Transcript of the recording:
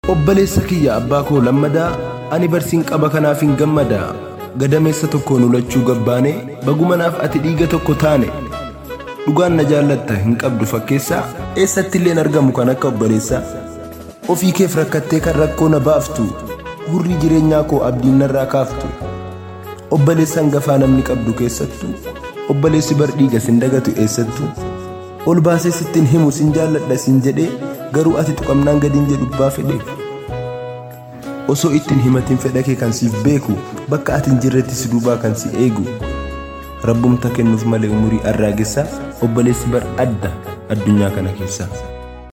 Obboleessa kiyya abbaa koo lammadaa ani barsiin qaba kanaaf hin gammadaa. Gadameessa tokkoon ulachuu gabbaane baguma naaf ati dhiiga tokko taane. Dhugaan na jaallatta hin qabdu fakkeessaa eessatti illee argamu kan akka obboleessaa. Ofii keef rakkattee kan rakkoo na baaftu hurrii jireenyaa koo abdiin narraa kaaftu. Obboleessaan gafaa namni qabdu keessattu obboleessi bar dhiiga sin dagatu eessattu. Ol baasee sittiin himu sin jaalladha sin jedhee garuu ati tuqamnaan gadiin jedhu abbaa fedhe. Osoo ittiin himatiin fedha kee kan siif beeku bakka ati hin jirretti si duubaa kan si eegu. Rabbumta kennuuf malee umurii arraagessaa obboleessi bar adda addunyaa kana keessaa.